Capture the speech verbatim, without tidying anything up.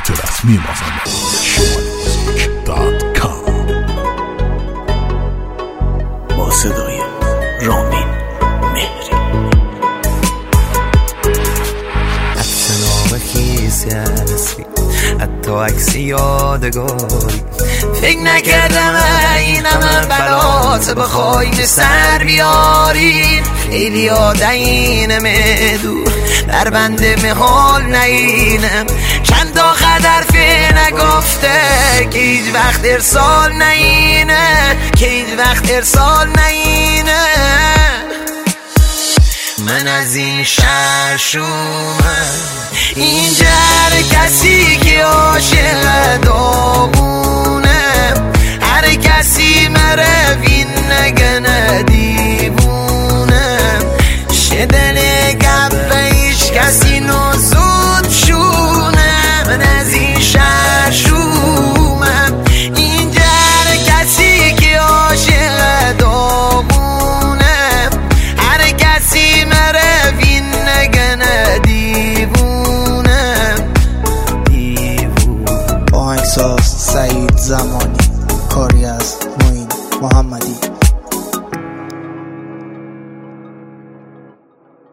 سایت رسمی مازندران شمال موزیک دات کام با صدای رامین مهری. عکس نام کیسی هستی، حتی عکسی یادگاری. فکر نکردم این همه بلات بخوای به سر بیاری. خیلی یاده اینمه دور در بنده محال نینم. چند تا قدر فی نگفته که هیچ وقت ارسال نینه، که هیچ وقت ارسال نینه. من از این شهر شومم، اینجا هر کسی که عاشق داغونه، هر کسی مره وین نگنه دیوونه. شدن گپ هیچ کسی نزود شونه. من از این شهر شومم، اینجا هر کسی که عاشق داغونه، هر کسی مره وین نگنه دیوونه دیوونه. آهنگساز سعید زمانی، کاری از معین محمدی.